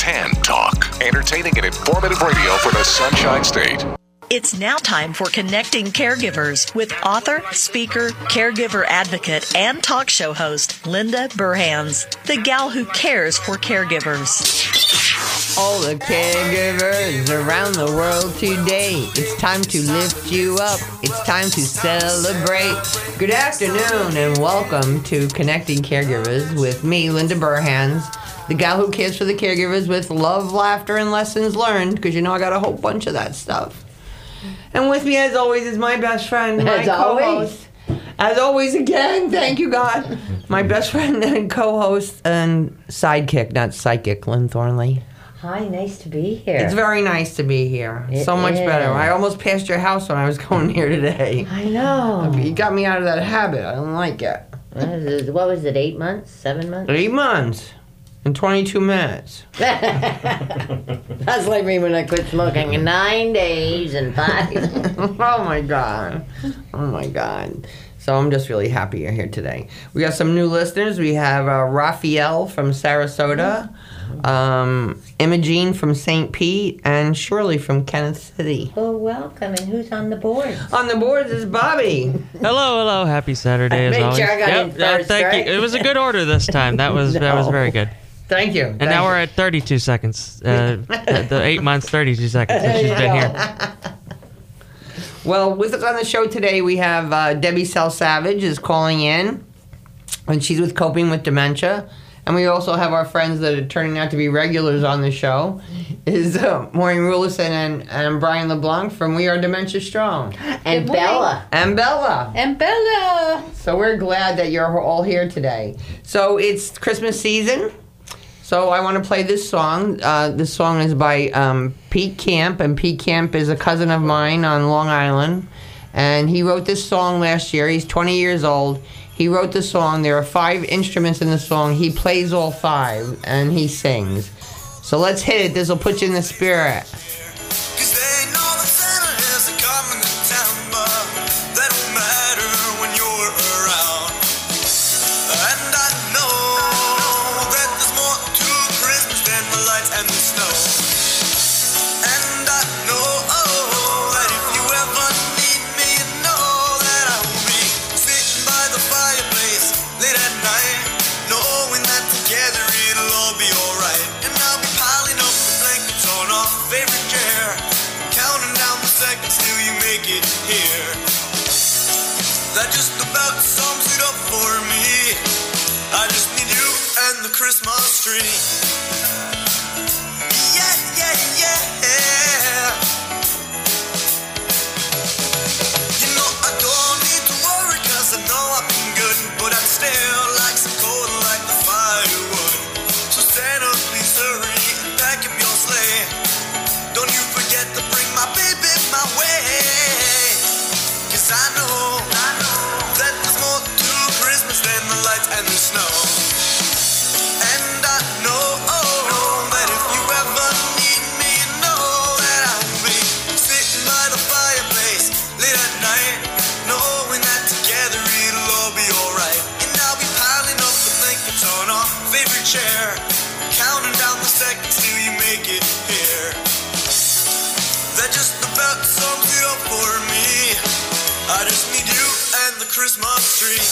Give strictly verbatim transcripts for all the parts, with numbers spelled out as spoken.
Tan Talk. Entertaining and informative radio for the Sunshine State. It's now time for Connecting Caregivers with author, speaker, caregiver advocate, and talk show host Linda Burhans, the gal who cares for caregivers. All the caregivers around the world today, it's time to lift you up. It's time to celebrate. Good afternoon and welcome to Connecting Caregivers with me, Linda Burhans, the gal who cares for the caregivers with love, laughter, and lessons learned, because you know I got a whole bunch of that stuff. And with me, as always, is my best friend, my as co-host. Always. As always, again, thank you, God. My best friend and co-host and sidekick, not psychic, Lynn Thornley. Hi, nice to be here. It's very nice to be here. It so much is. better. I almost passed your house when I was going here today. I know. You got me out of that habit. I don't like it. What was it, eight months? Seven months? Eight months in twenty-two minutes. That's like me when I quit smoking in nine days and five. Oh, my God. Oh, my God. So I'm just really happy you're here today. We got some new listeners. We have uh, Raphael from Sarasota, um, Imogene from Saint Pete, and Shirley from Kenneth City. Well, welcome. And who's on the board? On the boards is Bobby. Hello, hello. Happy Saturday as Made always. sure I got yep, in yeah, first, thank right? you. It was a good order this time. That was that was No. very good. Thank you. And now we're at thirty-two seconds. Uh, the, the eight months, thirty-two seconds since she's been here. Well, with us on the show today, we have uh, Debbie Sell Savage is calling in, and she's with Coping with Dementia. And we also have our friends that are turning out to be regulars on the show, is uh, Maureen Rulison and, and Brian LeBlanc from We Are Dementia Strong. And Bella. And Bella. And Bella. So we're glad that you're all here today. So it's Christmas season. So I want to play this song. Uh, this song is by um, Pete Camp, and Pete Camp is a cousin of mine on Long Island. And he wrote this song last year. He's twenty years old. He wrote the song. There are five instruments in the song. He plays all five, and he sings. So let's hit it. This will put you in the spirit. That just about sums it up for me. I just need you and the Christmas tree. Yeah, yeah, yeah. You know I don't need to worry, cause I know I've been good, but I'd still like some cold like the firewood. So Santa, please hurry and pack up your sleigh. Don't you forget to bring my baby my way. Cause I know, I know that there's more to Christmas than the lights and the snow. And I know, oh, that if you ever need me, you know that I'll be sitting by the fireplace late at night, knowing that together it'll all be alright. And I'll be piling up the blankets on our favorite chair, counting down the seconds till you make it here. That just about sums it up for me. I just need you and the Christmas tree.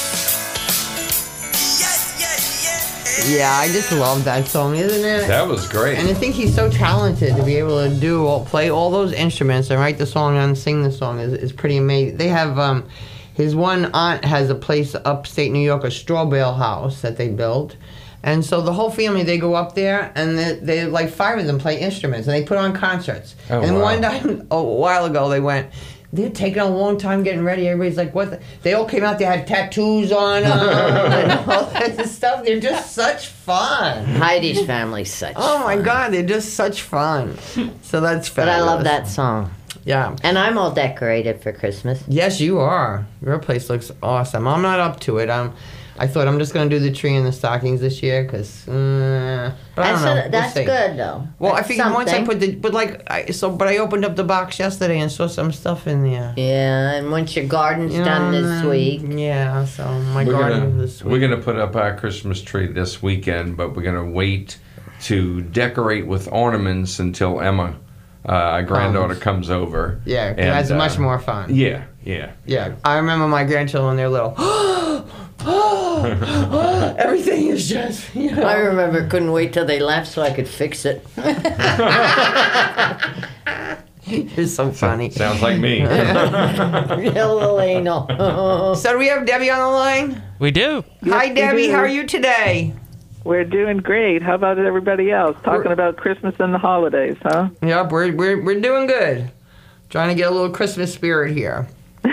Yeah, yeah, yeah. Yeah, I just love that song, isn't it? That was great. And I think he's so talented to be able to do all, play all those instruments and write the song and sing the song is, is pretty amazing. They have um, his one aunt has a place upstate New York, a straw bale house that they built. And so the whole family, they go up there, and they, they like five of them play instruments, and they put on concerts. Oh, and wow. one time, a while ago, they went, they're taking a long time getting ready. Everybody's like, what? The? They all came out, they had tattoos on them, and all that stuff. They're just such fun. Heidi's family's such Oh, my fun. God, they're just such fun. So that's fabulous. But I love that song. Yeah. And I'm all decorated for Christmas. Yes, you are. Your place looks awesome. I'm not up to it. I'm... I thought I'm just going to do the tree and the stockings this year because, uh, but I don't That's, know. a- We'll that's see. good, though. Well, I That's figured once I something. put the, but like, I, so, but I opened up the box yesterday and saw some stuff in there. Yeah, and once your garden's You done know, this and, week. Yeah, so my we're garden gonna this week. we're gonna put up our Christmas tree this weekend, but we're gonna wait to decorate with ornaments until Emma, uh, our granddaughter, Um, comes over. Yeah, And, that's uh, much more fun. Yeah, yeah. Yeah, I remember my grandchildren, they're little. Everything is just, you know. I remember couldn't wait till they left so I could fix it. It's so funny. Sounds like me. A little anal. So do we have Debbie on the line? We do. Hi, we Debbie. do. How are you today? We're doing great. How about everybody else? Talking about Christmas and the holidays, huh? Yep, we're, we're, we're doing good. Trying to get a little Christmas spirit here.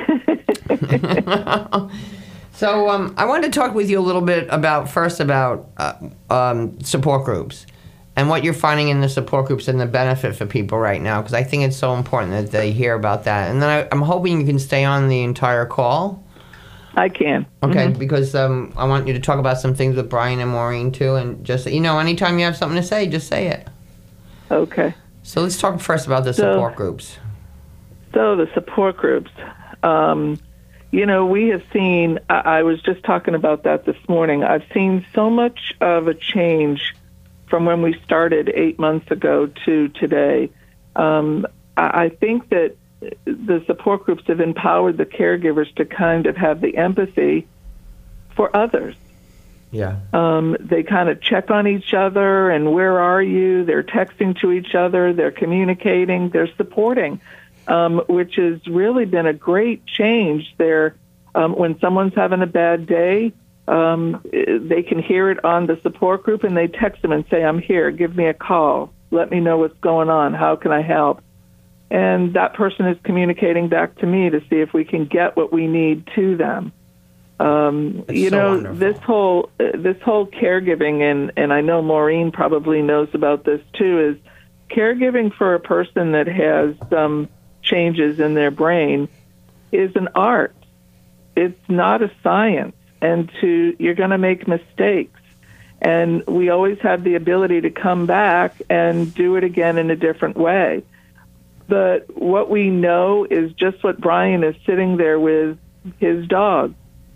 So um, I wanted to talk with you a little bit about, first about uh, um, support groups and what you're finding in the support groups and the benefit for people right now, because I think it's so important that they hear about that. And then I, I'm hoping you can stay on the entire call. I can. Okay, Mhm. because um, I want you to talk about some things with Brian and Maureen too, and just, you know, anytime you have something to say, just say it. Okay. So let's talk first about the So- support groups. So the support groups. Um, you know, we have seen, I, I was just talking about that this morning. I've seen so much of a change from when we started eight months ago to today. Um, I, I think that the support groups have empowered the caregivers to kind of have the empathy for others. Yeah. Um, they kind of check on each other and where are you? They're texting to each other. They're communicating. They're supporting, um, which has really been a great change there. Um, when someone's having a bad day, um, they can hear it on the support group and they text them and say, I'm here. Give me a call. Let me know what's going on. How can I help? And that person is communicating back to me to see if we can get what we need to them. Um, That's you so know, wonderful. this whole uh, this whole caregiving, and and I know Maureen probably knows about this too. Is caregiving for a person that has some changes in their brain is an art. It's not a science, and to you're going to make mistakes, and we always have the ability to come back and do it again in a different way. But what we know is just what Brian is sitting there with his dog.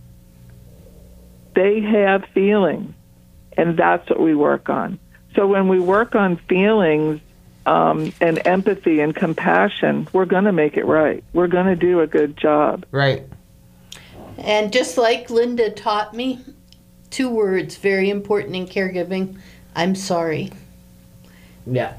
They have feelings, and that's what we work on. So when we work on feelings um, and empathy and compassion, we're going to make it right. We're going to do a good job. Right. And just like Linda taught me, two words very important in caregiving: I'm sorry. Yeah.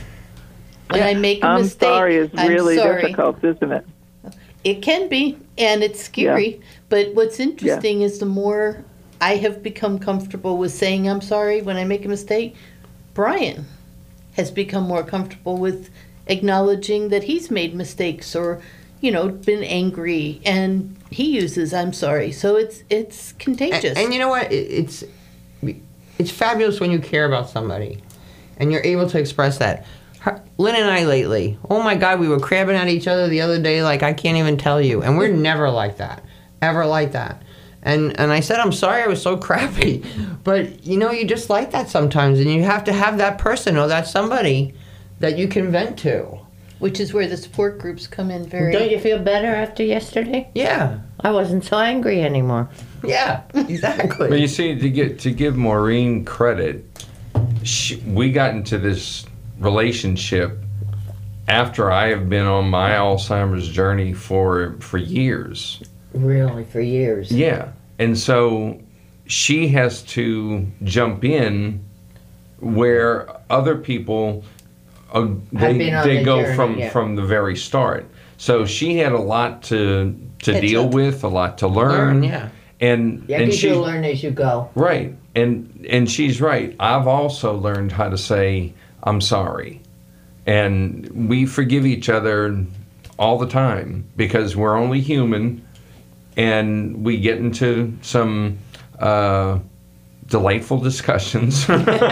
When I make a I'm mistake, sorry is I'm really sorry. difficult, isn't it? It can be, and it's scary. Yeah. But what's interesting is the more I have become comfortable with saying I'm sorry when I make a mistake, Brian has become more comfortable with acknowledging that he's made mistakes or, you know, been angry, and he uses I'm sorry. So it's it's contagious. And, and you know what? It, it's it's fabulous when you care about somebody, and you're able to express that. Her, Lynn and I lately, oh my God, we were crabbing at each other the other day like I can't even tell you, and we're never like that, ever like that. And and I said, I'm sorry I was so crappy. But, you know, you just like that sometimes. And you have to have that person or that somebody that you can vent to. Which is where the support groups come in very... Don't you feel better after yesterday? Yeah. I wasn't so angry anymore. Yeah, exactly. But you see, to get to give Maureen credit, she, we got into this relationship after I have been on my Alzheimer's journey for for years. Really, for years. Yeah. And so she has to jump in where other people, uh, they, been on they the go journey, from, yeah. from the very start. So she had a lot to to Catch deal up. with, a lot to learn. Learn, yeah. And, Yeah, and you she, do learn as you go. right. And, and she's right. I've also learned how to say, I'm sorry. And we forgive each other all the time because we're only human. And we get into some uh, delightful discussions.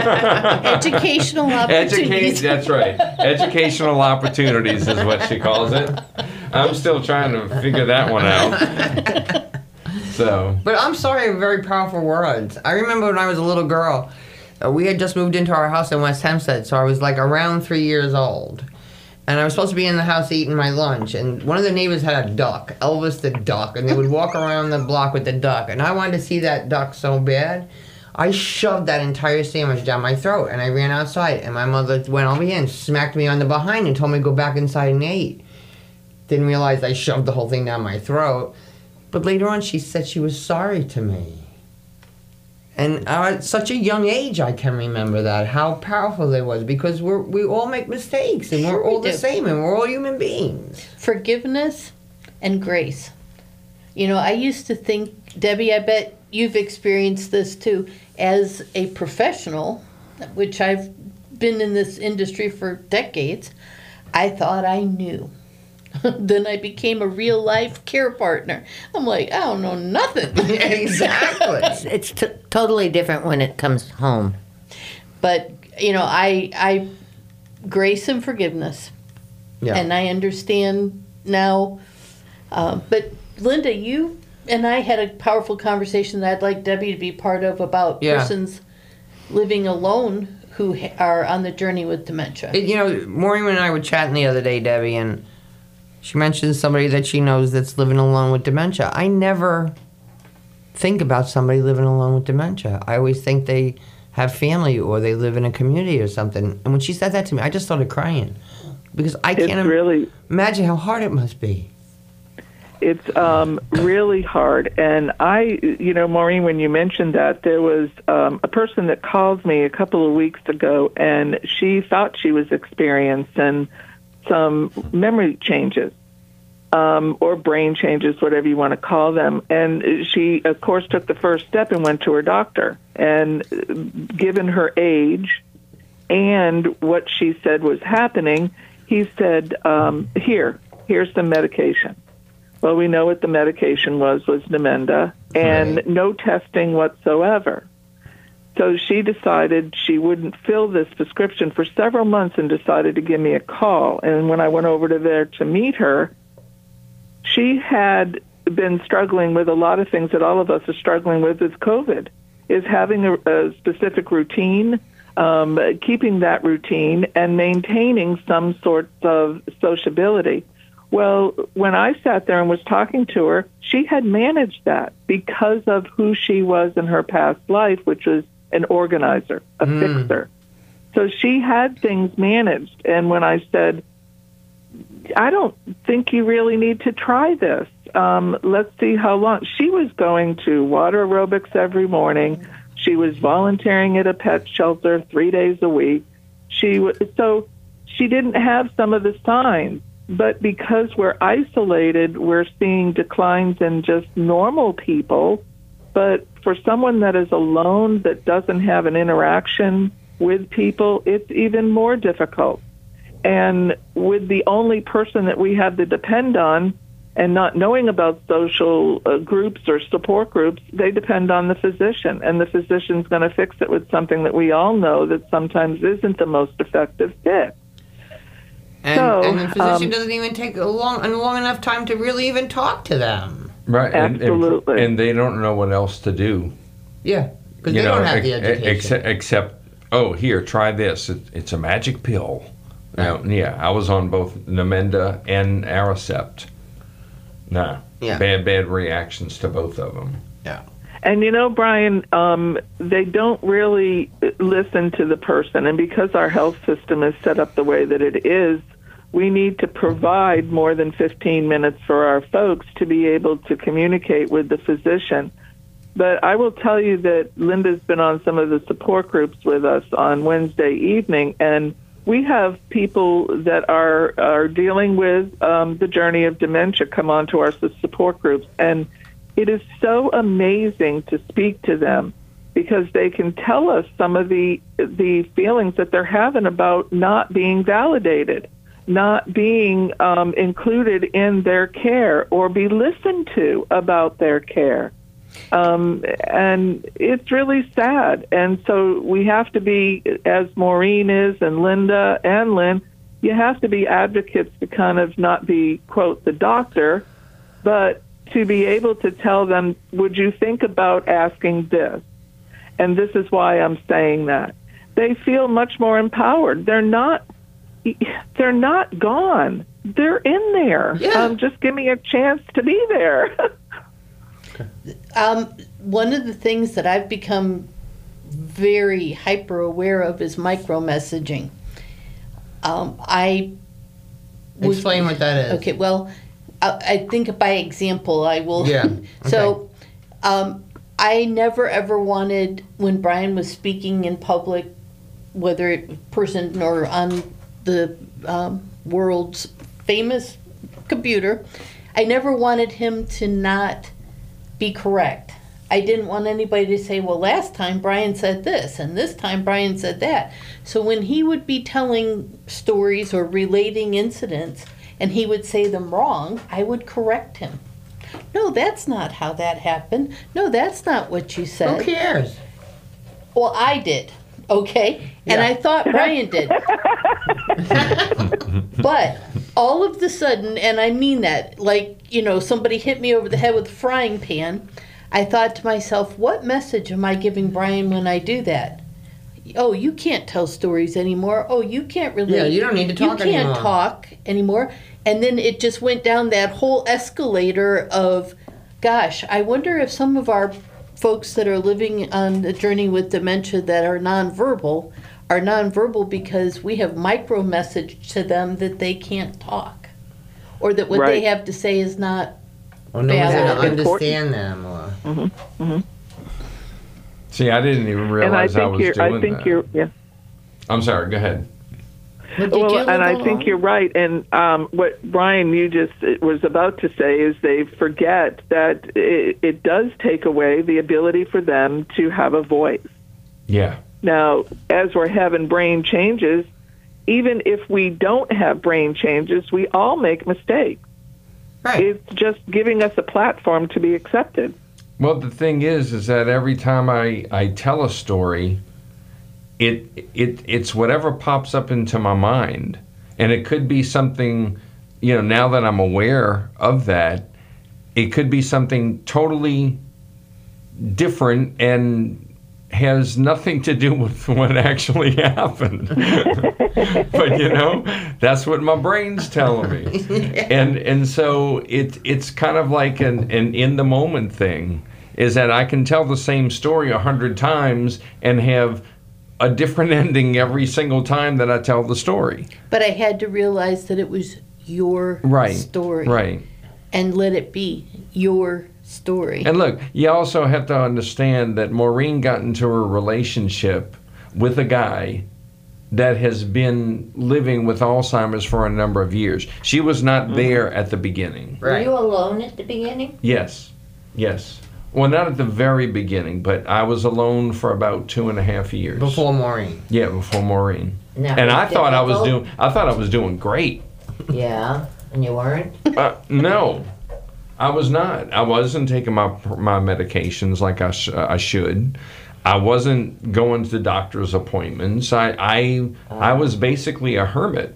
Educational opportunities. Educate, that's right. Educational opportunities is what she calls it. I'm still trying to figure that one out. So, But I'm sorry, very powerful words. I remember when I was a little girl, uh, we had just moved into our house in West Hempstead, so I was like around three years old. And I was supposed to be in the house eating my lunch, and one of the neighbors had a duck, Elvis the duck, and they would walk around the block with the duck. And I wanted to see that duck so bad. I shoved that entire sandwich down my throat, and I ran outside, and my mother went over here and smacked me on the behind and told me to go back inside and eat. Didn't realize I shoved the whole thing down my throat. But later on, she said she was sorry to me. And at such a young age, I can remember that, how powerful it was, because we're, we all make mistakes, and we're all the same, and we're all human beings. Forgiveness and grace. You know, I used to think, Debbie, I bet you've experienced this too, as a professional, which I've been in this industry for decades, I thought I knew. Then I became a real life care partner. I'm like, I don't know nothing. Exactly. It's, it's t- totally different when it comes home. But, you know, I, I grace and forgiveness. Yeah. And I understand now. Uh, but, Linda, you and I had a powerful conversation that I'd like Debbie to be part of about Yeah. persons living alone who ha- are on the journey with dementia. It, you know, Maureen and I were chatting the other day, Debbie, and she mentioned somebody that she knows that's living alone with dementia. I never think about somebody living alone with dementia. I always think they have family or they live in a community or something. And when she said that to me, I just started crying because I It's can't im- really- imagine how hard it must be. It's um, really hard. And I, you know, Maureen, when you mentioned that, there was um, a person that called me a couple of weeks ago, and she thought she was experiencing some memory changes um, or brain changes, whatever you want to call them. And she, of course, took the first step and went to her doctor. And given her age and what she said was happening, he said, um, here, here's some medication. Well, we know what the medication was, was Namenda, and Right. no testing whatsoever. So she decided she wouldn't fill this prescription for several months and decided to give me a call. And when I went over to there to meet her, she had been struggling with a lot of things that all of us are struggling with with COVID, is having a, a specific routine, um, keeping that routine, and maintaining some sort of sociability. Well, when I sat there and was talking to her, she had managed that because of who she was in her past life, which was an organizer, a Mm. fixer. So she had things managed. And when I said, I don't think you really need to try this. Um, let's see how long. She was going to water aerobics every morning. She was volunteering at a pet shelter three days a week. She w- So she didn't have some of the signs. But because we're isolated, we're seeing declines in just normal people. But for someone that is alone, that doesn't have an interaction with people, it's even more difficult. And with the only person that we have to depend on and not knowing about social uh, groups or support groups, they depend on the physician. And the physician's going to fix it with something that we all know that sometimes isn't the most effective fix. And, So, and the physician um, doesn't even take a long, a long enough time to really even talk to them. Right. and- and- Absolutely. And, they don't know what else to do. Yeah, because they You know, don't have the ex- education. Except, except, oh, here, try this. It, it's a magic pill. Now, yeah, I was on both Namenda and Aricept. Nah, Yeah. bad, bad reactions to both of them. yeah. And you know, Brian, um, they don't really listen to the person. And because our health system is set up the way that it is, we need to provide more than fifteen minutes for our folks to be able to communicate with the physician. But I will tell you that Linda's been on some of the support groups with us on Wednesday evening, and we have people that are are dealing with um, the journey of dementia come onto our support groups, and it is so amazing to speak to them because they can tell us some of the the feelings that they're having about not being validated, not being um, included in their care or be listened to about their care. Um, and it's really sad. And so we have to be, as Maureen is and Linda and Lynn, you have to be advocates to kind of not be, quote, the doctor, but to be able to tell them, would you think about asking this? And this is why I'm saying that. They feel much more empowered. They're not, they're not gone. They're in there. Yeah. Um, just give me a chance to be there. Um, one of the things that I've become very hyper aware of is micro-messaging. Um, I was- Explain what that is. Okay, well, I, I think by example I will. Yeah, So, um, I never ever wanted, when Brian was speaking in public, whether it person or on the um, world's famous computer, I never wanted him to not be correct. I didn't want anybody to say, well, last time Brian said this, and this time Brian said that. So when he would be telling stories or relating incidents, and he would say them wrong, I would correct him. No, that's not how that happened. No, that's not what you said. Who cares? Well, I did, okay? And Yeah. I thought Brian did. But all of the sudden, and I mean that, like, you know, somebody hit me over the head with a frying pan, I thought to myself, what message am I giving Brian when I do that? Oh, you can't tell stories anymore. Oh, you can't relate. Yeah, you don't need to talk You can't anymore. talk anymore. And then it just went down that whole escalator of, gosh, I wonder if some of our folks that are living on the journey with dementia that are nonverbal are nonverbal because we have micro-messaged to them that they can't talk. Or that what they Right. have to say is not Or no one's valid. going to Important. understand them. Or... See, I didn't even And I realize I, think was you're. doing I think that. you're. Yeah. I'm sorry. Go ahead. Well, did you Well, live and I alone? think you're right. And um, what Brian, you just was about to say is they forget that it, it does take away the ability for them to have a voice. Yeah. Now, as we're having brain changes, even if we don't have brain changes, we all make mistakes. Right. It's just giving us a platform to be accepted. Well, the thing is, is that every time I, I tell a story, it it it's whatever pops up into my mind, and it could be something, you know, now that I'm aware of that, it could be something totally different and has nothing to do with what actually happened. But you know, that's what my brain's telling me. And and so it it's kind of like an, an in the moment thing, is that I can tell the same story a hundred times and have a different ending every single time that I tell the story. But I had to realize that it was your Right. story. Right. And let it be your story. And look, you also have to understand that Maureen got into a relationship with a guy that has been living with Alzheimer's for a number of years. She was not there at the beginning. Were Right. you alone at the beginning? Yes, yes. Well, not at the very beginning, but I was alone for about two and a half years. Before Maureen. Yeah, before Maureen. Now, And was I thought I was difficult? doing. I thought I was doing great. Yeah, and you weren't? Uh, no, I was not. I wasn't taking my my medications like I sh- I should. I wasn't going to doctor's appointments. I I I was basically a hermit.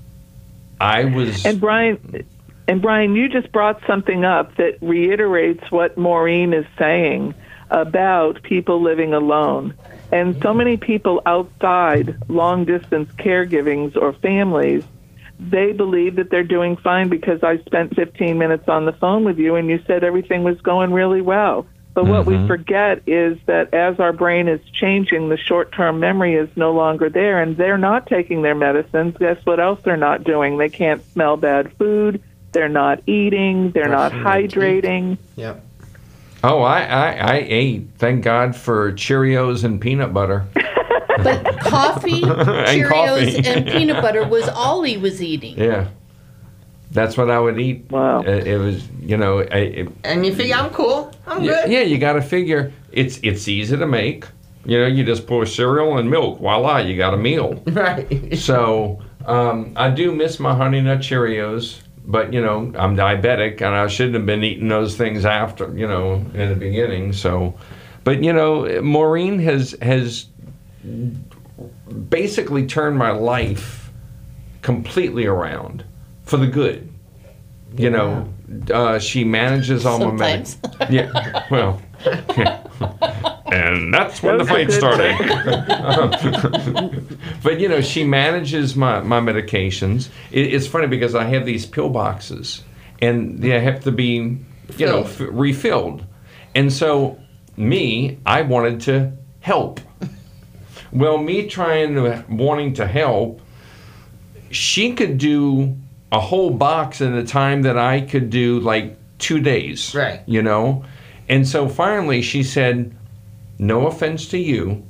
I was. And Brian, and Brian, you just brought something up that reiterates what Maureen is saying about people living alone. And so many people outside long distance caregivings or families, they believe that they're doing fine because I spent fifteen minutes on the phone with you and you said everything was going really well. But what we forget is that as our brain is changing, the short-term memory is no longer there, and they're not taking their medicines. Guess what else they're not doing? They can't smell bad food. They're not eating. They're not Brushing their teeth. hydrating. Yep. Oh, I, I I ate. Thank God for Cheerios and peanut butter. But coffee, Cheerios, coffee. and peanut butter was all he was eating. Yeah, that's what I would eat. Wow. It, it was, you know, I, it, And you figure I'm cool. I'm yeah, good. yeah. You got to figure it's it's easy to make. You know, you just pour cereal and milk. Voila, you got a meal. Right. So um, I do miss my Honey Nut Cheerios, but you know I'm diabetic and I shouldn't have been eating those things after, you know, in the beginning. So, but you know, Maureen has has basically turned my life completely around for the good. You know, uh, she manages all Sometimes. my med- Yeah, well. And that's when the Those are fight good started. But you know, she manages my, my medications. It, it's funny because I have these pill boxes, and they have to be, you know, f- refilled. And so, me, I wanted to help. Well, me trying to, wanting to help, she could do a whole box in the time that I could do like two days. Right. You know? And so finally she said, no offense to you,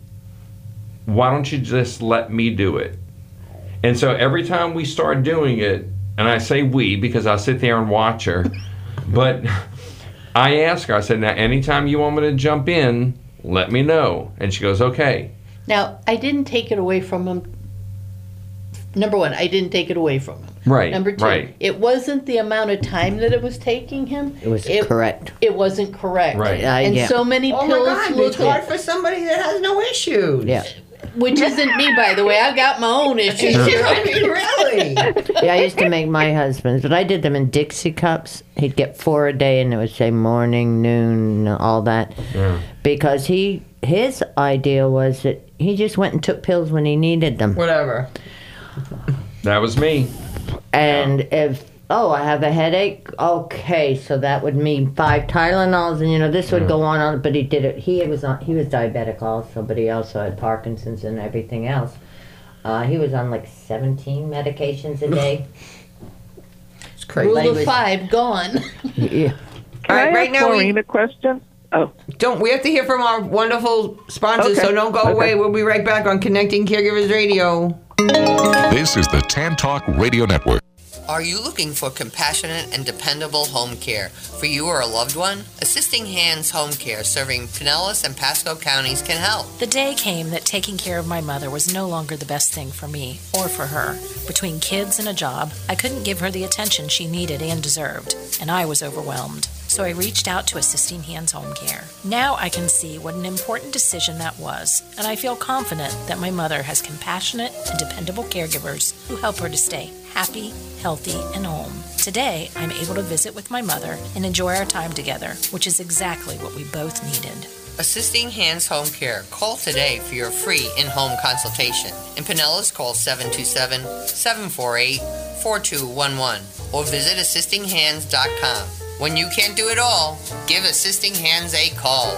why don't you just let me do it? And so every time we start doing it, and I say we because I sit there and watch her, but I ask her, I said, now anytime you want me to jump in, let me know. And she goes, okay. Now, I didn't take it away from him. Number one, I didn't take it away from him. Right, Number two, right. it wasn't the amount of time that it was taking him. It was correct. It wasn't correct. Right. Uh, and yeah. so many Oh my pills God, look it's hard for somebody that has no issues. Yeah. which isn't me, by the way. I've got my own issues. I mean, really? Yeah, I used to make my husband's, but I did them in Dixie cups. He'd get four a day, and it would say morning, noon, all that. Yeah. Because he, his idea was that he just went and took pills when he needed them. Whatever. That was me. And if, oh, I have a headache, okay, so that would mean five Tylenols, and you know, this would Yeah. go on, on, but he did it, he was on, he was diabetic also, but he also had Parkinson's and everything else. Uh, he was on like seventeen medications a day. It's crazy. Rule of five, gone. Yeah. All right, Can I right ask now Maureen we a question? Oh, don't. We have to hear from our wonderful sponsors, Okay. so don't go Okay. away. We'll be right back on Connecting Caregivers Radio. This is the Tan Talk Radio Network. Are you looking for compassionate and dependable home care for you or a loved one? Assisting Hands Home Care, serving Pinellas and Pasco counties, can help. The day came that taking care of my mother was no longer the best thing for me or for her. Between kids and a job, I couldn't give her the attention she needed and deserved, and I was overwhelmed. So I reached out to Assisting Hands Home Care. Now I can see what an important decision that was, and I feel confident that my mother has compassionate and dependable caregivers who help her to stay happy, healthy, and home. Today, I'm able to visit with my mother and enjoy our time together, which is exactly what we both needed. Assisting Hands Home Care. Call today for your free in-home consultation. In Pinellas, call seven two seven, seven four eight, four two one one or visit assisting hands dot com. When you can't do it all, give Assisting Hands a call.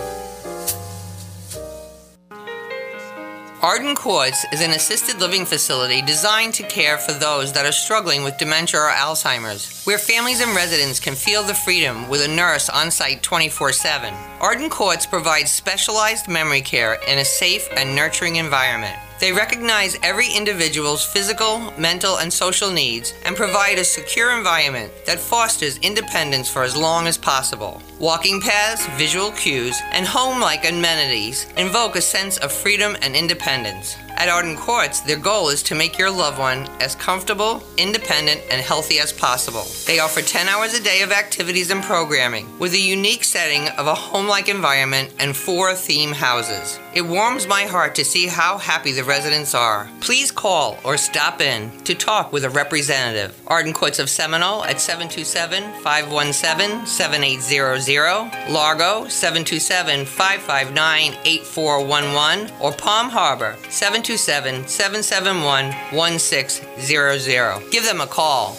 Arden Courts is an assisted living facility designed to care for those that are struggling with dementia or Alzheimer's, where families and residents can feel the freedom with a nurse on site twenty-four seven. Arden Courts provides specialized memory care in a safe and nurturing environment. They recognize every individual's physical, mental, and social needs and provide a secure environment that fosters independence for as long as possible. Walking paths, visual cues, and home-like amenities invoke a sense of freedom and independence. At Arden Courts, their goal is to make your loved one as comfortable, independent, and healthy as possible. They offer ten hours a day of activities and programming, with a unique setting of a home-like environment and four theme houses. It warms my heart to see how happy the residents are. Please call or stop in to talk with a representative. Arden Courts of Seminole at seven two seven, five one seven, seven eight zero zero, Largo seven two seven, five five nine, eight four one one, or Palm Harbor seven two seven, seven seven one, one six zero zero. Give them a call.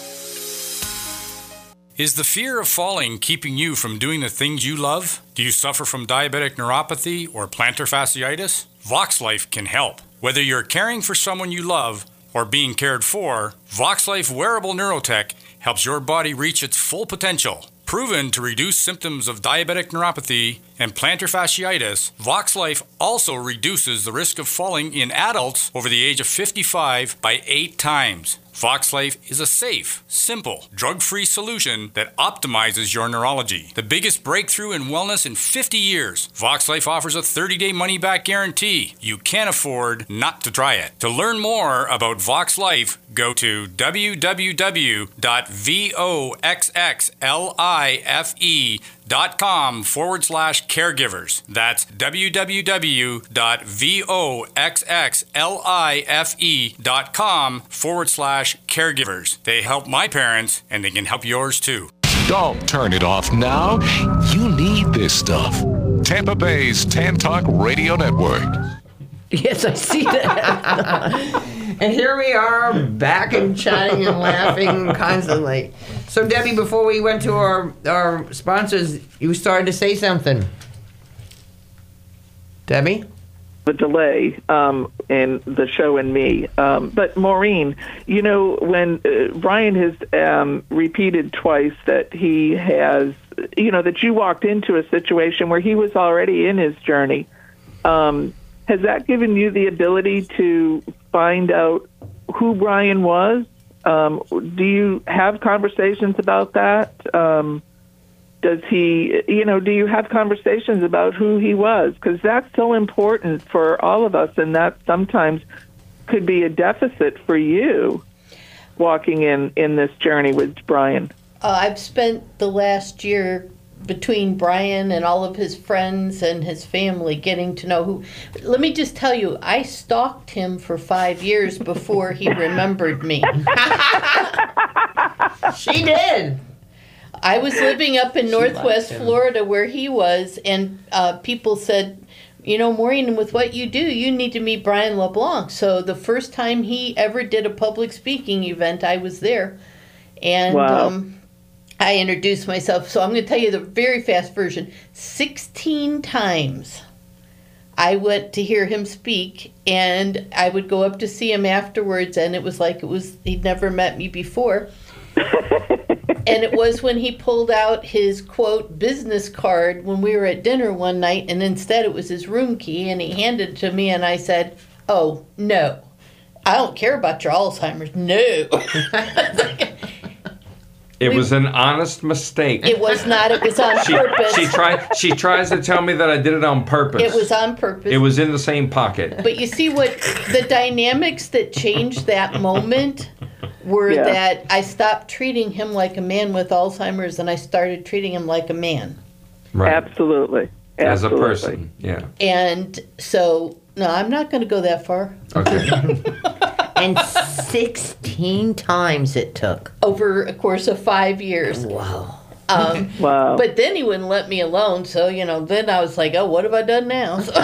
Is the fear of falling keeping you from doing the things you love? Do you suffer from diabetic neuropathy or plantar fasciitis? VoxLife can help. Whether you're caring for someone you love or being cared for, VoxLife Wearable Neurotech helps your body reach its full potential. Proven to reduce symptoms of diabetic neuropathy and plantar fasciitis, VoxLife also reduces the risk of falling in adults over the age of fifty-five by eight times. VoxLife is a safe, simple, drug-free solution that optimizes your neurology. The biggest breakthrough in wellness in fifty years. VoxLife offers a thirty-day money-back guarantee. You can't afford not to try it. To learn more about VoxLife, go to w w w dot voxxlife.com forward slash caregivers. That's w w w dot voxxlife.com forward slash caregivers. They help my parents, and they can help yours too. Don't turn it off now. You need this stuff. Tampa Bay's Tan Talk Radio Network. Yes, I see that. And here we are, back and chatting and laughing constantly. So, Debbie, before we went to our, our sponsors, you started to say something. Debbie? a delay um, in the show and me. Um, but Maureen, you know, when uh, Brian has um, repeated twice that he has, you know, that you walked into a situation where he was already in his journey, um, has that given you the ability to find out who Brian was? Um, do you have conversations about that? Um, does he, you know, do you have conversations about who he was? Because that's so important for all of us, and that sometimes could be a deficit for you walking in, in this journey with Brian. Uh, I've spent the last year between Brian and all of his friends and his family getting to know who. Let me just tell you, I stalked him for five years before he remembered me. She did. I was living up in She Northwest liked him. Florida where he was, and uh, people said, you know, Maureen, with what you do, you need to meet Brian LeBlanc. So the first time he ever did a public speaking event, I was there. And Wow. um, I introduced myself. So I'm going to tell you the very fast version. sixteen times I went to hear him speak, and I would go up to see him afterwards, and it was like it was he'd never met me before. And it was when he pulled out his, quote, business card when we were at dinner one night, and instead it was his room key, and he handed it to me, and I said, oh, no. I don't care about your Alzheimer's. No. It We- was an honest mistake. It was not. It was on She, purpose. she tried. She tries to tell me that I did it on purpose. It was on purpose. It was in the same pocket. But you see what the dynamics that changed that moment were Yeah. that I stopped treating him like a man with Alzheimer's, and I started treating him like a man. Right. Absolutely. As a Absolutely. person. Yeah. And so, no, I'm not going to go that far. Okay. And sixteen times it took. Over a course of five years. Wow. Um, Wow. But then he wouldn't let me alone, so, you know, then I was like, oh, what have I done now? So,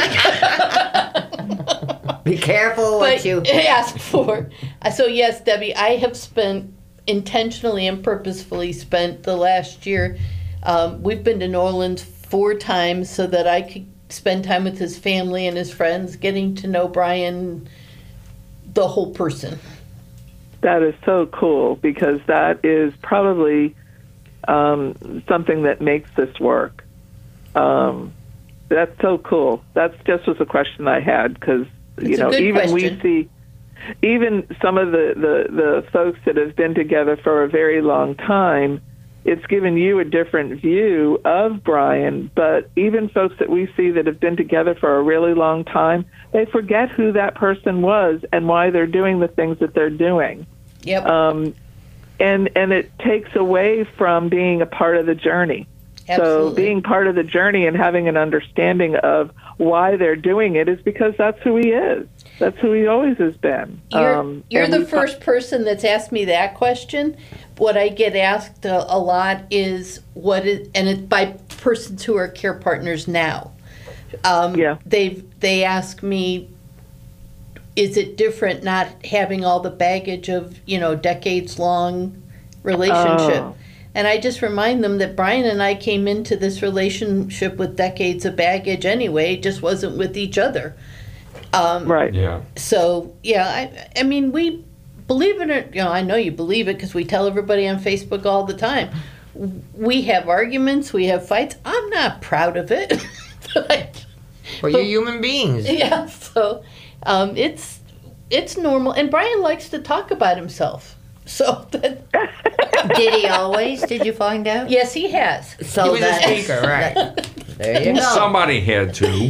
Be careful what but you. ask for. Uh, So, yes, Debbie, I have spent, intentionally and purposefully spent the last year, um, we've been to New Orleans four times so that I could spend time with his family and his friends, getting to know Brian, the whole person. That is so cool, because that is probably um, something that makes this work. Um, that's so cool. That's just was a question I had, because you It's a know, good even question. we see, even some of the, the, the folks that have been together for a very long time, it's given you a different view of Brian. But even folks that we see that have been together for a really long time, they forget who that person was and why they're doing the things that they're doing. Yep. Um, and and it takes away from being a part of the journey. So Absolutely. being part of the journey and having an understanding of why they're doing it is because that's who he is. That's who he always has been. You're, Um, you're and the we- first person that's asked me that question. What I get asked a, a lot is what is, and it's by persons who are care partners now. Um, Yeah. They they ask me, is it different not having all the baggage of, you know, decades long relationship? Oh. And I just remind them that Brian and I came into this relationship with decades of baggage anyway. It just wasn't with each other. Um, Right. Yeah. so yeah, I, I mean, we believe it or you know, I know you believe it because we tell everybody on Facebook all the time. We have arguments, we have fights. I'm not proud of it. but, Well, you're human beings. yeah, so um, it's it's normal. And Brian likes to talk about himself. So that, Did he always? Did you find out? yes, he has. So He was a that- speaker, right? There you go. Somebody had to.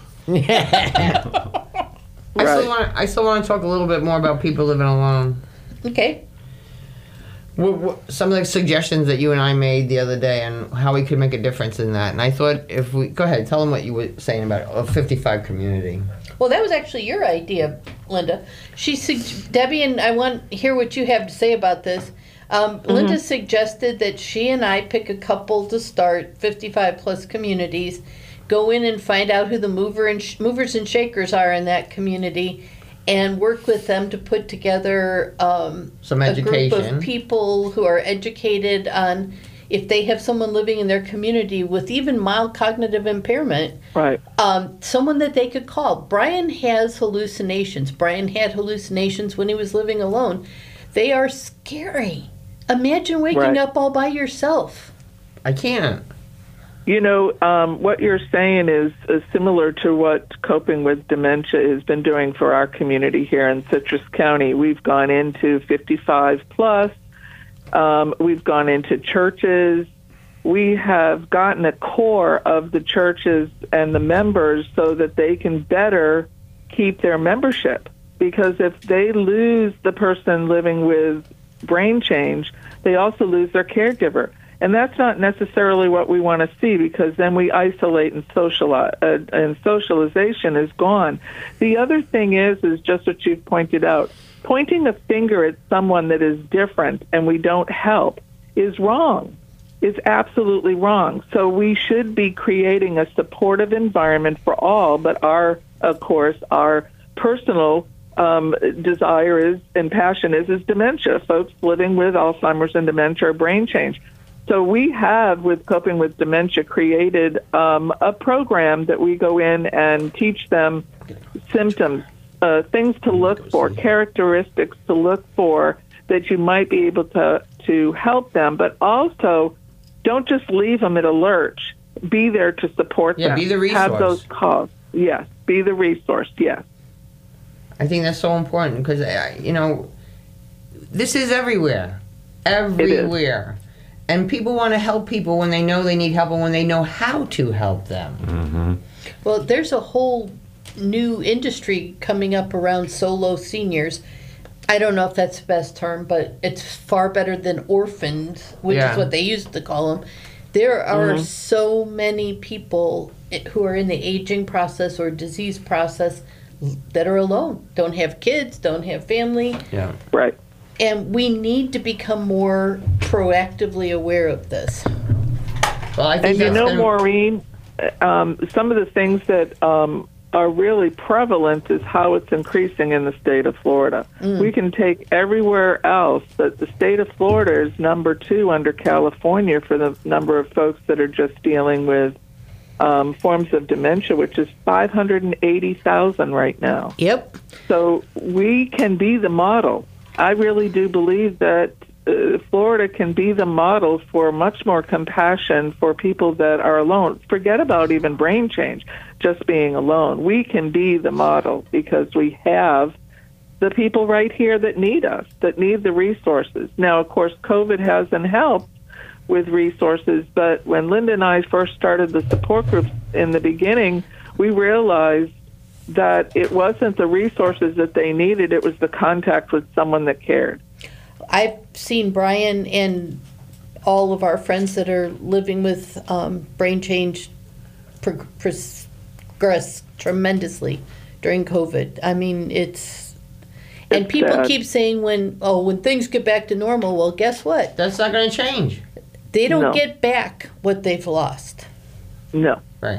I Right. still want. I still want to talk a little bit more about people living alone. Okay. What, what, some of the suggestions that you and I made the other day and how we could make a difference in that. And I thought if we go ahead, tell them what you were saying about a fifty-five community. Well, that was actually your idea, Linda. She, sug- Debbie, and I want to hear what you have to say about this. Um, Linda suggested that she and I pick a couple to start fifty-five plus communities, go in and find out who the mover and sh- movers and shakers are in that community, and work with them to put together um, Some a group education. of people who are educated on if they have someone living in their community with even mild cognitive impairment, right? Um, someone that they could call. Brian has hallucinations. Brian had hallucinations when he was living alone. They are scary. Imagine waking Right. up all by yourself. I can't. You know, um, what you're saying is, is similar to what Coping with Dementia has been doing for our community here in Citrus County. We've gone into fifty-five plus. Um, we've gone into churches. We have gotten a core of the churches and the members so that they can better keep their membership. Because if they lose the person living with brain change, they also lose their caregiver. And that's not necessarily what we want to see, because then we isolate and socialize, uh, and socialization is gone. The other thing is, is just what you've pointed out. Pointing a finger at someone that is different and we don't help is wrong. Is absolutely wrong. So we should be creating a supportive environment for all, but our, of course, our personal um, desire is and passion is is dementia. Folks living with Alzheimer's and dementia or brain change. So we have, with Coping with Dementia, created um, a program that we go in and teach them symptoms, uh, things to look for, characteristics to look for that you might be able to, to help them, but also don't just leave them at a lurch. Be there to support Yeah, them. be the resource. Have those calls. Yes, be the resource, yes. I think that's so important because, you know, this is everywhere. Everywhere. And people want to help people when they know they need help and when they know how to help them. Mm-hmm. Well, there's a whole new industry coming up around solo seniors. I don't know if that's the best term, but it's far better than orphans, which Yeah. is what they used to call them. There are Mhm. so many people who are in the aging process or disease process that are alone, don't have kids, don't have family. Yeah. Right. And we need to become more proactively aware of this. Well, I think And you that's know, gonna- Maureen, um, some of the things that um, are really prevalent is how it's increasing in the state of Florida. Mm. We can take everywhere else, but the state of Florida is number two under California for the number of folks that are just dealing with um, forms of dementia, which is five hundred eighty thousand right now. Yep. So we can be the model. I really do believe that uh, Florida can be the model for much more compassion for people that are alone. Forget about even brain change, just being alone. We can be the model because we have the people right here that need us, that need the resources. Now, of course, COVID hasn't helped with resources, but when Linda and I first started the support groups in the beginning, we realized that it wasn't the resources that they needed, it was the contact with someone that cared. I've seen Brian and all of our friends that are living with um, brain change prog- progress tremendously during COVID. I mean, it's, and It's people sad. keep saying when, oh, when things get back to normal, well, guess what? That's not going to change. They don't No. get back what they've lost. No. Right.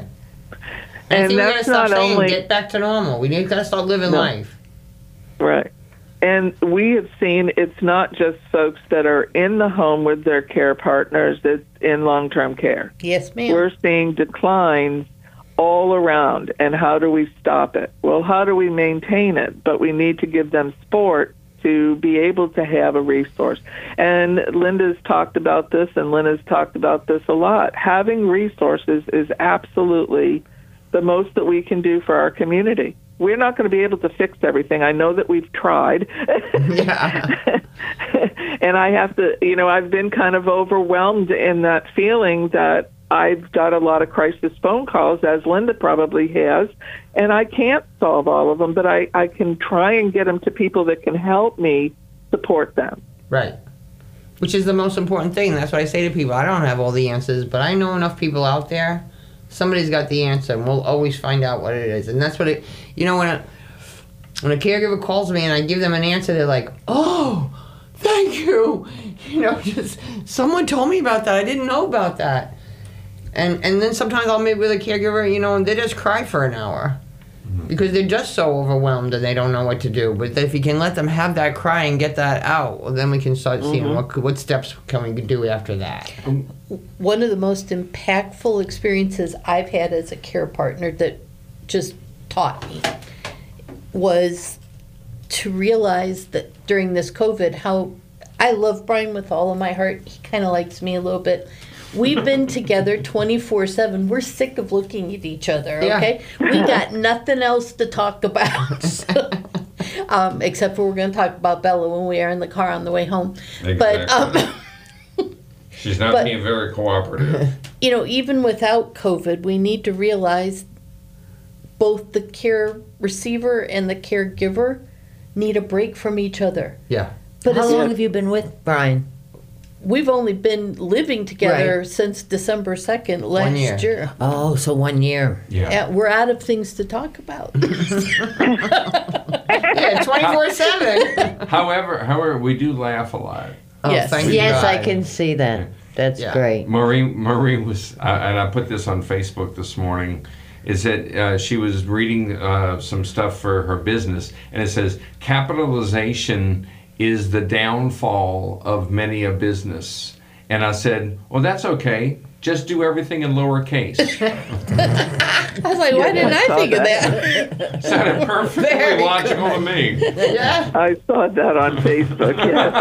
And I think we that's got to stop not saying only- get back to normal. We need to start living No. life. Right. And we have seen it's not just folks that are in the home with their care partners that's in long-term care. Yes, ma'am. We're seeing declines all around. And how do we stop it? Well, how do we maintain it? But we need to give them support to be able to have a resource. And Linda's talked about this, and Linda's talked about this a lot. Having resources is absolutely the most that we can do for our community. We're not going to be able to fix everything. I know that we've tried. Yeah. And I have to, you know, I've been kind of overwhelmed in that feeling that I've got a lot of crisis phone calls, as Linda probably has, and I can't solve all of them, but I, I can try and get them to people that can help me support them. Right. Which is the most important thing. That's what I say to people. I don't have all the answers, but I know enough people out there. Somebody's got the answer, and we'll always find out what it is. And that's what it, you know, when a, when a caregiver calls me and I give them an answer, they're like, oh, thank you. You know, just someone told me about that. I didn't know about that. And and then sometimes I'll meet with a caregiver, you know, and they just cry for an hour. because they're just so overwhelmed and they don't know what to do. But if you can let them have that cry and get that out, well, then we can start seeing Mhm. what what steps can we do after that. One of the most impactful experiences I've had as a care partner that just taught me was to realize that during this COVID, how I love Brian with all of my heart. He kind of likes me a little bit. We've been together twenty-four seven. We're sick of looking at each other, okay? Yeah. We got nothing else to talk about. um, except for we're going to talk about Bella when we are in the car on the way home. Exactly. But um, she's not but, being very cooperative. You know, even without COVID, we need to realize both the care receiver and the caregiver need a break from each other. Yeah. But How as- long have you been with Brian? We've only been living together Right. since December second last year. year. Oh, so one year. Yeah, we're out of things to talk about. Yeah, twenty-four seven. However, however, we do laugh a lot. Oh, Yes. thank yes, I can see that. That's Yeah. great. Marie, Marie was, uh, and I put this on Facebook this morning, is that uh, she was reading uh, some stuff for her business, and it says, capitalization is the downfall of many a business. And I said, well, that's okay. Just do everything in lowercase. I was like, why didn't I think of that? Sounded perfectly Very logical to me. Yeah. I saw that on Facebook,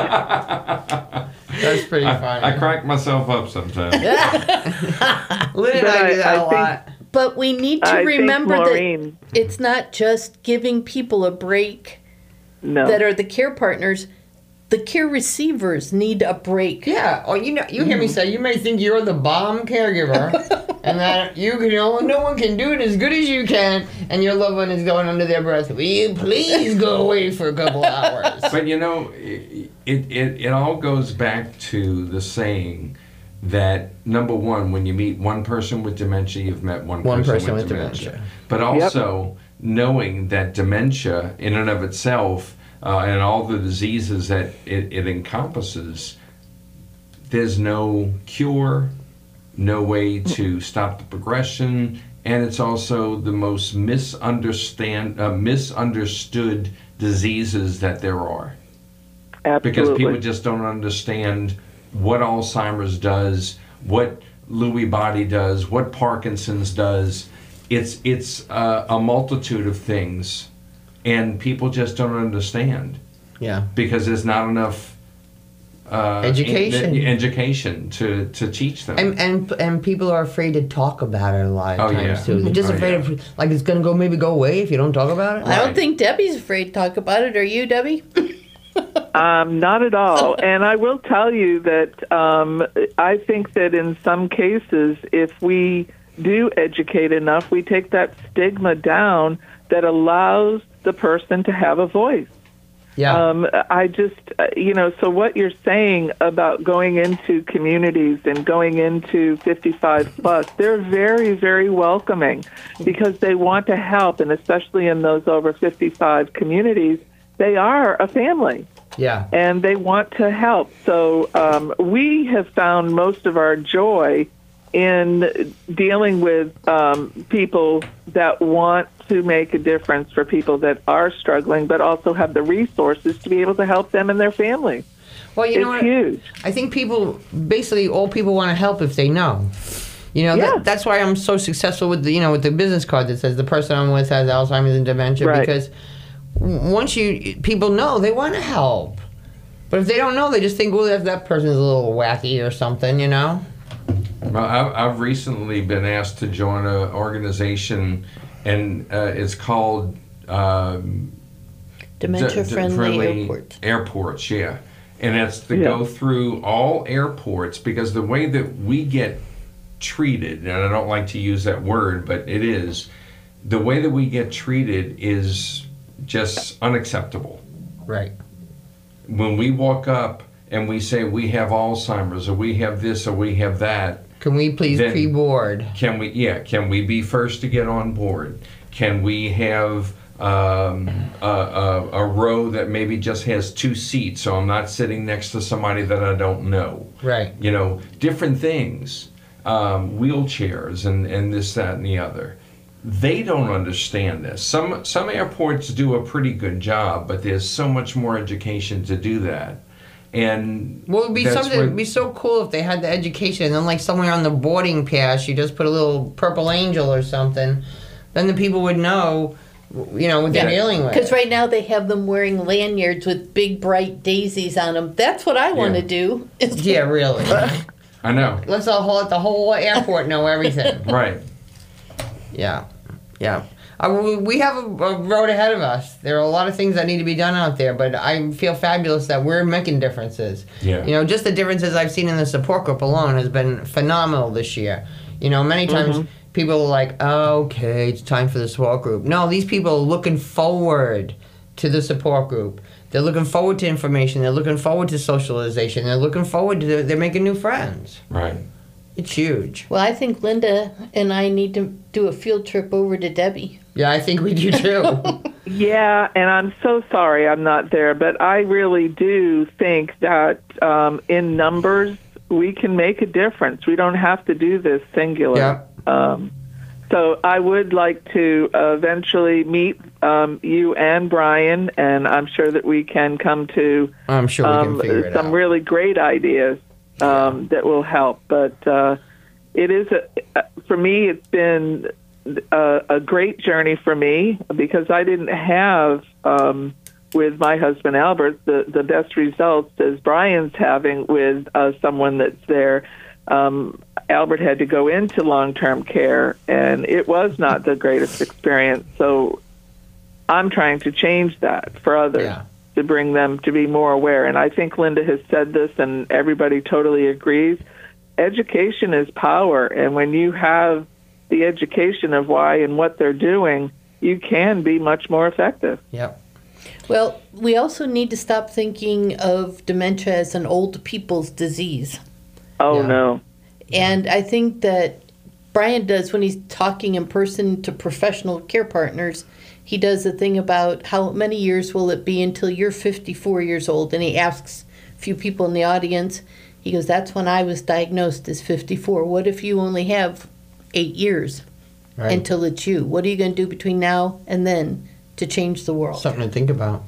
yes. That's pretty I, funny. I crack myself up sometimes. Lynn and But I do I- that I a think- lot. But we need to I think remember Maureen- that it's not just giving people a break No. that are the care partners. The care receivers need a break. Yeah. Oh, you know, you hear me say you may think you're the bomb caregiver, and that you can no, no one can do it as good as you can, and your loved one is going under their breath. Will you please go away for a couple hours? But you know, it, it, it, it all goes back to the saying that, number one, when you meet one person with dementia, you've met one, One person, person with, with dementia. dementia. But Yep. also knowing that dementia, in and of itself, uh, and all the diseases that it, it encompasses, there's no cure, no way to stop the progression, and it's also the most misunderstand, uh, misunderstood diseases that there are. Absolutely. Because people just don't understand what Alzheimer's does, what Lewy body does, what Parkinson's does. It's it's uh, a multitude of things, and people just don't understand Yeah. because there's not enough uh, Education. in- education to, to teach them. And, and and people are afraid to talk about it a lot of Oh, times yeah. too. They're just Oh, afraid yeah. of like it's gonna go maybe go away if you don't talk about it. I don't think Debbie's afraid to talk about it. Are you, Debbie? Um, not at all. And I will tell you that um, I think that in some cases, if we do educate enough, we take that stigma down that allows the person to have a voice. Yeah. Um, I just, uh, you know, so what you're saying about going into communities and going into fifty-five plus, they're very, very welcoming because they want to help, and especially in those over fifty-five communities, they are a family. Yeah. And they want to help. So um, we have found most of our joy in dealing with um, people that want to make a difference for people that are struggling, but also have the resources to be able to help them and their family. Well, you It's know what? huge. I think people, basically, all people want to help if they know. You know, Yeah. that, that's why I'm so successful with the, you know, with the business card that says the person I'm with has Alzheimer's and dementia, Right. because w- once you people know, they want to help. But if they don't know, they just think, well, that that person's a little wacky or something, you know. Well, I- I've recently been asked to join an organization, and uh, it's called um, Dementia-friendly D- D- airports. Airports, yeah. And it's to Yeah. go through all airports, because the way that we get treated, and I don't like to use that word, but it is, the way that we get treated is just unacceptable. Right. When we walk up and we say we have Alzheimer's, or we have this, or we have that, Can we please Then- pre-board? can we, yeah, can we be first to get on board? Can we have um, a, a, a row that maybe just has two seats, so I'm not sitting next to somebody that I don't know? Right. You know, different things, um, wheelchairs and, and this, that, and the other. they don't understand this. Some some airports do a pretty good job, but there's so much more education to do that. And well, it'd be that's something. what- It'd be so cool if they had the education, and then like somewhere on the boarding pass, you just put a little purple angel or something. Then the people would know, you know, what they're dealing with. Because right now they have them wearing lanyards with big bright daisies on them. That's what I want to Yeah. do. is- Yeah, really. I know. Let's all let the whole airport know everything. Right. Yeah, yeah. Uh, we- we have a, a road ahead of us. There are a lot of things that need to be done out there, but I feel fabulous that we're making differences. Yeah. You know, just the differences I've seen in the support group alone has been phenomenal this year. You know, many times Mhm. people are like, oh, okay, it's time for the support group. No, these people are looking forward to the support group. They're looking forward to information. They're looking forward to socialization. They're looking forward to, they're making new friends. Right. It's huge. Well, I think Linda and I need to do a field trip over to Debbie. Yeah, I think we do too. Yeah, and I'm so sorry I'm not there, but I really do think that um, in numbers we can make a difference. We don't have to do this singular. Yeah. Um, so I would like to eventually meet um, you and Brian, and I'm sure that we can come to I'm sure we can um, figure it some out. really great ideas um, that will help. But uh, it is, a, for me, it's been a, a great journey for me because I didn't have, um, with my husband Albert, the, the best results as Brian's having with uh, someone that's there. Um, Albert had to go into long-term care, and it was not the greatest experience. So I'm trying to change that for others, Yeah. to bring them to be more aware. And I think Linda has said this, and everybody totally agrees. Education is power, and when you have the education of why and what they're doing, you can be much more effective. Yep. Well, we also need to stop thinking of dementia as an old people's disease. Oh, no. And I think that Brian does when he's talking in person to professional care partners. He does a thing about how many years will it be until you're fifty-four years old, and he asks a few people in the audience. He goes, "That's when I was diagnosed as fifty-four. What if you only have eight years Right. until it's you? What are you going to do between now and then to change the world?" Something to think about.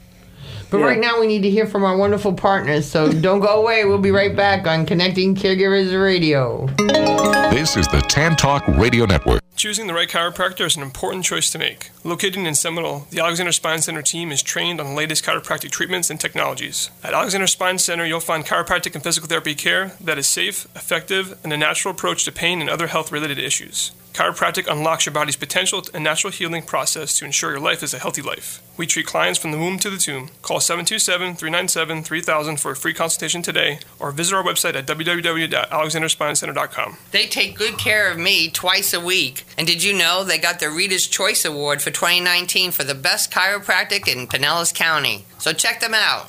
But Yeah. right now we need to hear from our wonderful partners, so don't go away. We'll be right back on Connecting Caregivers Radio. This is the Tan Talk Radio Network. Choosing the right chiropractor is an important choice to make. Located in Seminole, the Alexander Spine Center team is trained on the latest chiropractic treatments and technologies. At Alexander Spine Center, you'll find chiropractic and physical therapy care that is safe, effective, and a natural approach to pain and other health-related issues. Chiropractic unlocks your body's potential and natural healing process to ensure your life is a healthy life. We treat clients from the womb to the tomb. Call seven two seven, three nine seven, three thousand for a free consultation today, or visit our website at w w w dot alexander spine center dot com. They take good care of me twice a week. And did you know they got the Reader's Choice Award for twenty nineteen for the best chiropractic in Pinellas County? So check them out.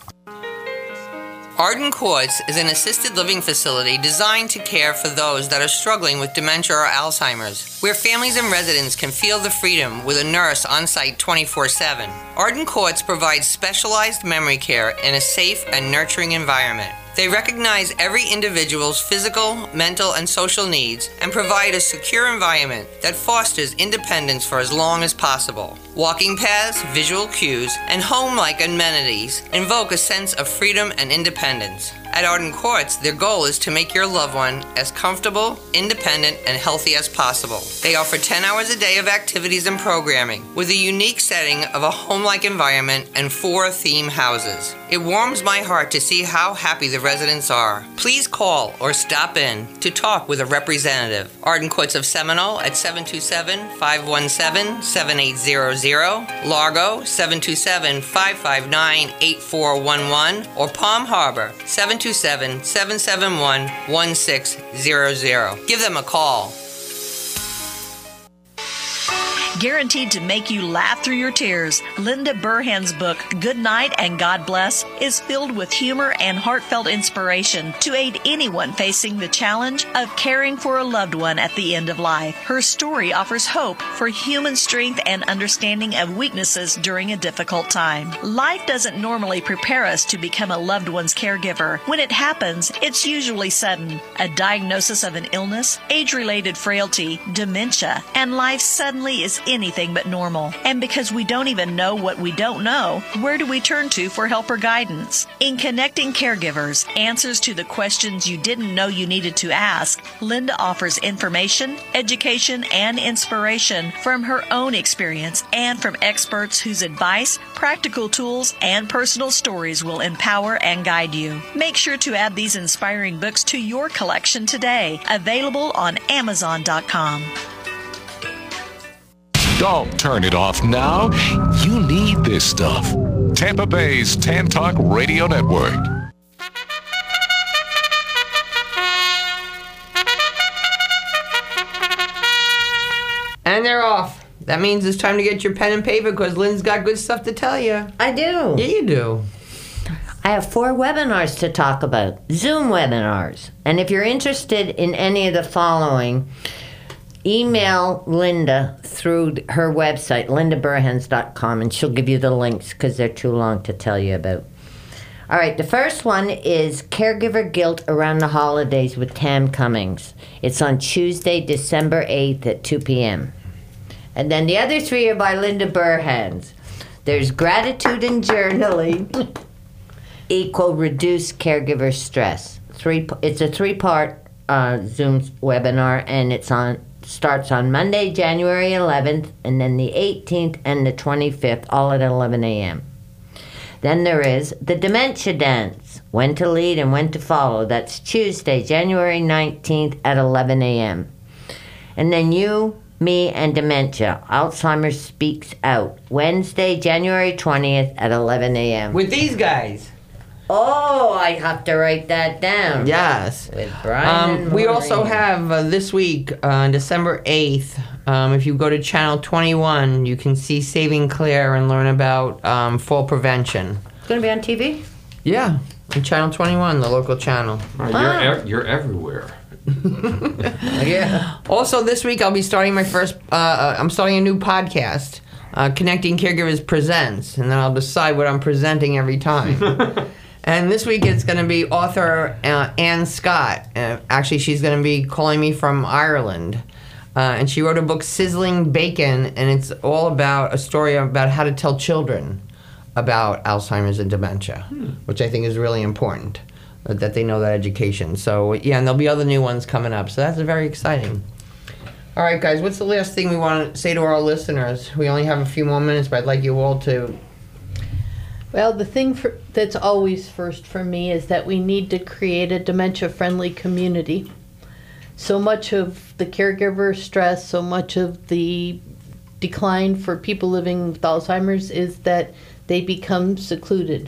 Arden Courts is an assisted living facility designed to care for those that are struggling with dementia or Alzheimer's, where families and residents can feel the freedom with a nurse on site twenty-four seven. Arden Courts provides specialized memory care in a safe and nurturing environment. They recognize every individual's physical, mental, and social needs and provide a secure environment that fosters independence for as long as possible. Walking paths, visual cues, and home-like amenities invoke a sense of freedom and independence. At Arden Courts, their goal is to make your loved one as comfortable, independent, and healthy as possible. They offer ten hours a day of activities and programming, with a unique setting of a home-like environment and four theme houses. It warms my heart to see how happy the residents are. Please call or stop in to talk with a representative. Arden Courts of Seminole at seven two seven, five one seven, seven eight zero zero, Largo seven two seven, five five nine, eight four one one, or Palm Harbor seven two seven, seven seven one, one six zero zero. Give them a call. guaranteed to make you laugh through your tears. Linda Burhan's book, Good Night and God Bless, is filled with humor and heartfelt inspiration to aid anyone facing the challenge of caring for a loved one at the end of life. Her story offers hope for human strength and understanding of weaknesses during a difficult time. Life doesn't normally prepare us to become a loved one's caregiver. When it happens, it's usually sudden. A diagnosis of an illness, age-related frailty, dementia, and life suddenly is anything but normal. And because we don't even know what we don't know, where do we turn to for help or guidance? In Connecting Caregivers, Answers to the Questions You Didn't Know You Needed to Ask, Linda offers information, education, and inspiration from her own experience and from experts whose advice, practical tools, and personal stories will empower and guide you. Make sure to add these inspiring books to your collection today. Available on Amazon dot com. Don't turn it off now. You need this stuff. Tampa Bay's Tan Talk Radio Network. And they're off. That means it's time to get your pen and paper because Lynn's got good stuff to tell you. I do. Yeah, you do. I have four webinars to talk about, Zoom webinars. And if you're interested in any of the following, email Linda through her website, linda burhans dot com, and she'll give you the links because they're too long to tell you about. All right, the first one is Caregiver Guilt Around the Holidays with Tam Cummings. It's on Tuesday, December eighth at two p.m. And then the other three are by Linda Burhans. There's Gratitude and Journaling equal Reduce Caregiver Stress. Three. It's a three-part uh, Zoom webinar, and it's on starts on Monday, January eleventh, and then the eighteenth and the twenty-fifth, all at eleven a.m. Then there is the Dementia Dance, When to Lead and When to Follow. That's Tuesday, January nineteenth at eleven a.m. And then You, Me, and Dementia, Alzheimer's Speaks Out, Wednesday, January twentieth at eleven a.m. With these guys. Oh, I have to write that down. Yes. With Brian Um, and we also Maureen. have uh, this week, uh, December eighth, um, if you go to Channel twenty-one, you can see Saving Claire and learn about um, fall prevention. It's going to be on T V? Yeah, on Channel twenty-one, the local channel. Oh, you're, Ah. ev- you're everywhere. Yeah. Also, this week I'll be starting my first. Uh, uh, I'm starting a new podcast, uh, Connecting Caregivers Presents, and then I'll decide what I'm presenting every time. And this week it's going to be author uh, Anne Scott. Uh, actually, she's going to be calling me from Ireland, uh, and she wrote a book, Sizzling Bacon, and it's all about a story about how to tell children about Alzheimer's and dementia, Hmm. which I think is really important. That they know that education. So, yeah, and there'll be other new ones coming up. So that's very exciting. All right, guys, what's the last thing we want to say to our listeners? We only have a few more minutes, but I'd like you all to... Well, the thing for, that's always first for me is that we need to create a dementia-friendly community. So much of the caregiver stress, so much of the decline for people living with Alzheimer's is that they become secluded.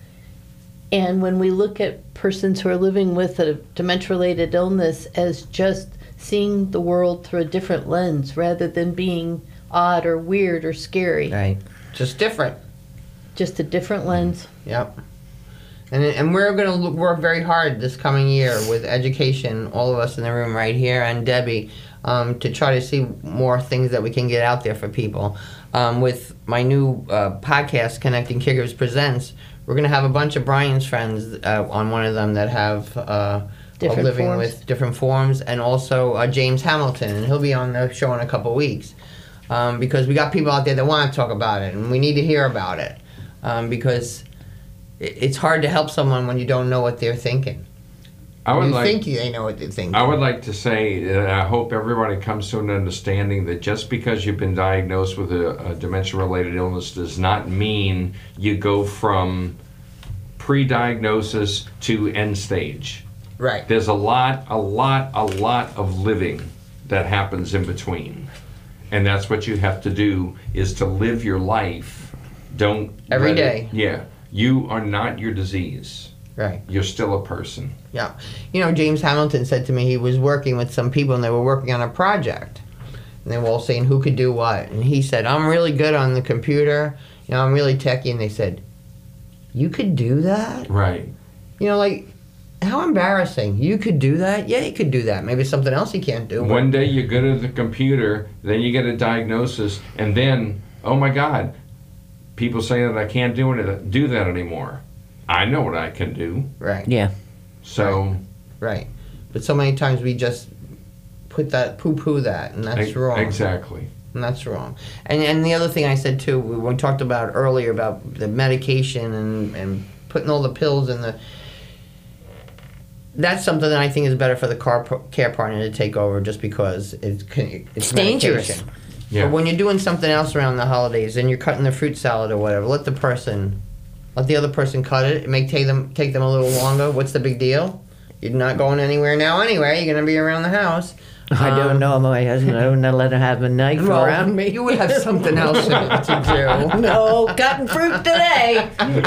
And when we look at persons who are living with a dementia-related illness as just seeing the world through a different lens rather than being odd or weird or scary. Right. Just different. Just a different lens. Yep. And, and we're going to work very hard this coming year with education, all of us in the room right here, and Debbie, um, to try to see more things that we can get out there for people. Um, with my new uh, podcast, Connecting Caregivers Presents, we're going to have a bunch of Brian's friends uh, on one of them that have uh, Different living forms. with different forms, and also uh, James Hamilton, and he'll be on the show in a couple weeks. Um, because we got people out there that want to talk about it, and we need to hear about it. Um, because it, it's hard to help someone when you don't know what they're thinking. I would you like, think they know what they're thinking. I would like to say that I hope everybody comes to an understanding that just because you've been diagnosed with a, a dementia-related illness does not mean you go from pre-diagnosis to end stage. Right. There's a lot, a lot, a lot of living that happens in between. And that's what you have to do, is to live your life. Don't... Every let day. it- yeah. You are not your disease. Right. You're still a person. Yeah. You know, James Hamilton said to me he was working with some people and they were working on a project. And they were all saying who could do what. And he said, I'm really good on the computer. You know, I'm really techie. And they said, you could do that? Right. You know, like, how embarrassing. You could do that? Yeah, you could do that. Maybe something else you can't do. One day you're good at the computer, then you get a diagnosis, and then, oh my God, people say that I can't do it, do that anymore. I know what I can do. Right. Yeah. So. Right. right. But so many times we just put that, poo-poo that, and that's e- wrong. Exactly. And that's wrong. And and the other thing I said too, we, we talked about earlier about the medication and, and putting all the pills in the. That's something that I think is better for the car care partner to take over, just because it's it's, it's dangerous. Yeah. But when you're doing something else around the holidays and you're cutting the fruit salad or whatever, let the person, let the other person cut it. It may take them take them a little longer. What's the big deal? You're not going anywhere now anyway. You're going to be around the house. I don't Um, know my husband. I wouldn't let him have a knife well, around me. You would have something else to do. No, cutting fruit today.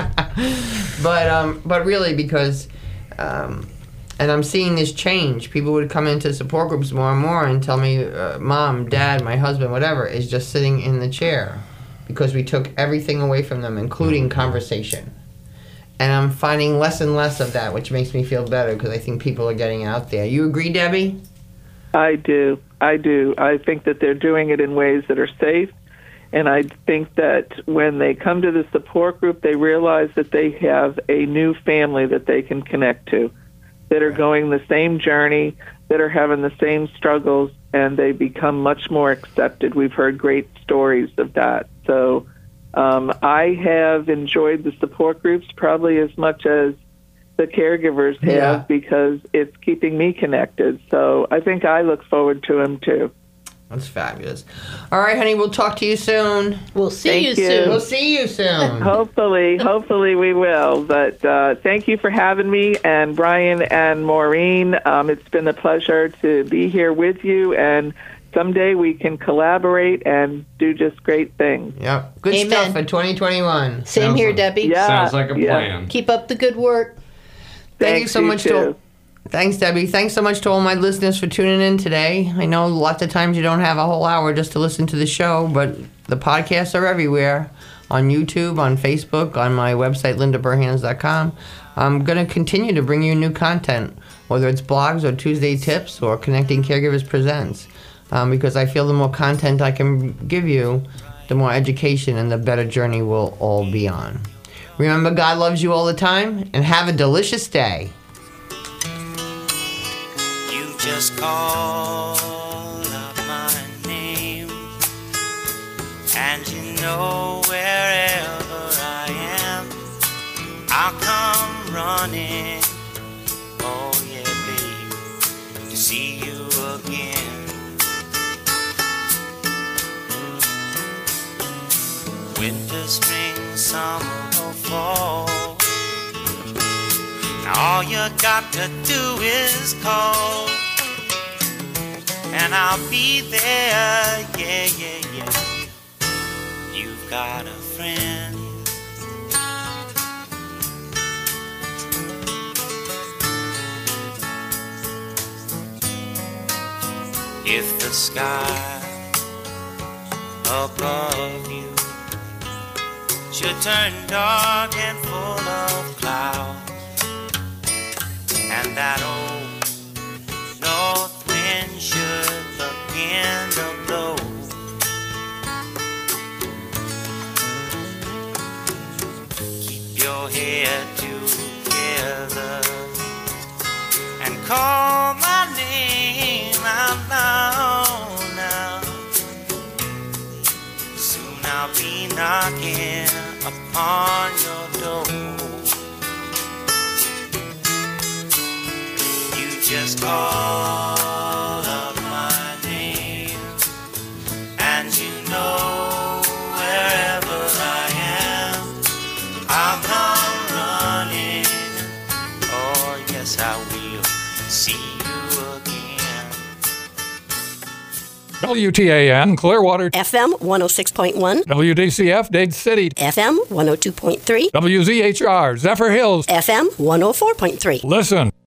But um, but really, because, um, and I'm seeing this change. People would come into support groups more and more and tell me, uh, Mom, Dad, my husband, whatever, is just sitting in the chair because we took everything away from them, including conversation. And I'm finding less and less of that, which makes me feel better because I think people are getting out there. You agree, Debbie? I do. I do. I think that they're doing it in ways that are safe. And I think that when they come to the support group, they realize that they have a new family that they can connect to, that are going the same journey, that are having the same struggles, and they become much more accepted. We've heard great stories of that. So um, I have enjoyed the support groups probably as much as the caregivers have, Yeah. because it's keeping me connected. So I think I look forward to them too. That's fabulous. All right, honey, we'll talk to you soon. We'll see Thank you, you. soon. We'll see you soon. Hopefully, hopefully we will. But uh, thank you for having me, and Brian and Maureen. Um, it's been a pleasure to be here with you, and someday we can collaborate and do just great things. Yep. Good Amen. stuff for twenty twenty-one. Same Sounds here, like- Debbie. Yeah. Sounds like a yeah. plan. Keep up the good work. Thank you Thanks, so you much too. to Thanks, Debbie. Thanks so much to all my listeners for tuning in today. I know lots of times you don't have a whole hour just to listen to the show, but the podcasts are everywhere. On YouTube, on Facebook, on my website, linda burhans dot com. I'm going to continue to bring you new content, whether it's blogs or Tuesday tips or Connecting Caregivers Presents, um, because I feel the more content I can give you, the more education and the better journey we'll all be on. Remember, God loves you all the time, and have a delicious day. You just call out my name, and you know wherever I am, I'll come running. Oh yeah, babe, to see you again. Winter, spring, summer, or fall, now all you got to do is call, and I'll be there, yeah, yeah, yeah. You've got a friend. If the sky above you should turn dark and full of clouds, and that old north wind should begin to blow, keep your head together and call my name out loud now. Soon I'll be knocking upon your door. You just call up my name, and you know wherever I am, I'll come running. Oh yes, I will see you again. W T A N, Clearwater. F M one oh six point one. W D C F, Dade City. F M one oh two point three. W Z H R, Zephyr Hills. F M one oh four point three. Listen.